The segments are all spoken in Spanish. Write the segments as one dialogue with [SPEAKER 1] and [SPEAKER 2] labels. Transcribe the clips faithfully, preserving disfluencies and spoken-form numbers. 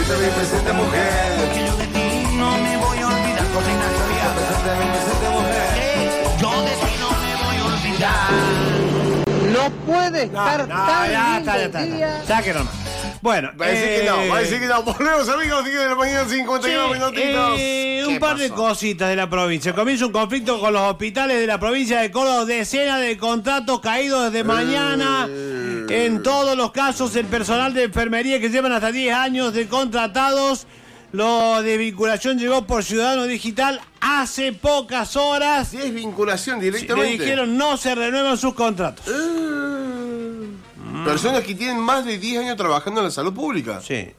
[SPEAKER 1] presente mi presente mujer.
[SPEAKER 2] Que yo de ti no me voy a olvidar, Corina Soria.
[SPEAKER 1] Presente mi presente mujer.
[SPEAKER 2] Que yo de ti no me voy a olvidar.
[SPEAKER 3] No puede estar
[SPEAKER 4] No,
[SPEAKER 3] tan
[SPEAKER 4] ya
[SPEAKER 3] lindo
[SPEAKER 4] está, ya
[SPEAKER 3] el
[SPEAKER 4] está.
[SPEAKER 3] día.
[SPEAKER 4] Sáquenlo nomás. Bueno,
[SPEAKER 1] Va a decir que no, va a decir que no. Volvemos, amigos, diez de la mañana, cincuenta y uno minutitos.
[SPEAKER 4] Eh,
[SPEAKER 1] ¿Qué
[SPEAKER 4] un par de
[SPEAKER 1] pasó?
[SPEAKER 4] cositas de la provincia. Comienza un conflicto con los hospitales de la provincia de Córdoba. Decenas de contratos caídos desde mañana. En todos los casos, el personal de enfermería que llevan hasta diez años de contratados. Lo de vinculación llegó por Ciudadano Digital hace pocas horas.
[SPEAKER 1] Desvinculación
[SPEAKER 4] Le
[SPEAKER 1] directamente.
[SPEAKER 4] dijeron no se renuevan sus contratos.
[SPEAKER 1] Eh, Personas que tienen más de diez años trabajando en la salud pública.
[SPEAKER 4] Sí,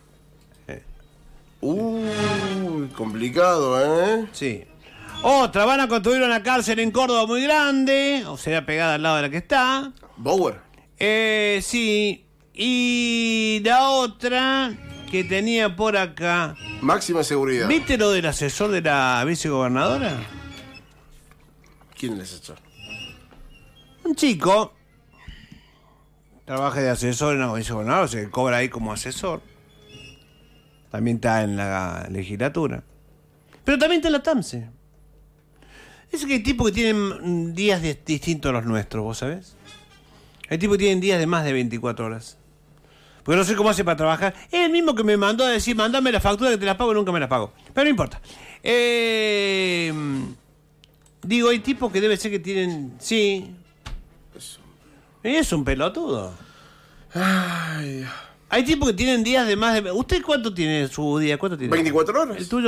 [SPEAKER 1] Uy, complicado, ¿eh?
[SPEAKER 4] sí. Otra, van a construir una cárcel en Córdoba muy grande, o sea, pegada al lado de la que está.
[SPEAKER 1] Bower.
[SPEAKER 4] Eh, sí. Y la otra que tenía por acá.
[SPEAKER 1] Máxima seguridad.
[SPEAKER 4] ¿Viste lo del asesor de la vicegobernadora?
[SPEAKER 1] ¿Quién les echó?
[SPEAKER 4] Un chico. Trabaja de asesor en la vicegobernadora, o sea, que cobra ahí como asesor. También está en la legislatura. Pero también está en la TAMSE. Es que hay tipos que tienen días de- distintos a los nuestros, ¿vos sabés? Hay tipos que tienen días de más de veinticuatro horas. Porque no sé cómo hace para trabajar. Es el mismo que me mandó a decir, mandame la factura que te la pago y nunca me la pago. Pero no importa. Eh, digo, hay tipos que debe ser que tienen... Sí. Es un pelotudo.
[SPEAKER 1] Ay,
[SPEAKER 4] Hay tipos que tienen días de más de... ¿Usted cuánto tiene su día? ¿Cuánto tiene?
[SPEAKER 1] ¿veinticuatro horas?
[SPEAKER 4] ¿El tuyo